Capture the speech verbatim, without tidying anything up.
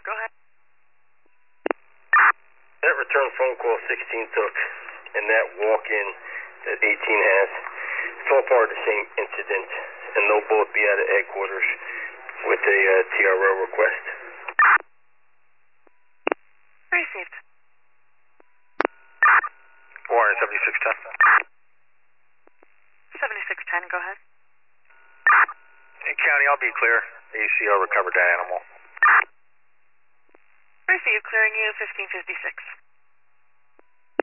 go ahead. That return phone call sixteen took, and that walk-in that eighteen has, it's all part of the same incident, and they'll both be out of headquarters with a uh, T R O request. Received. Warren, seventy-six ten. seventy-six ten, go ahead. County, I'll be clear. A C O recovered that animal. Received, clearing you fifteen fifty-six.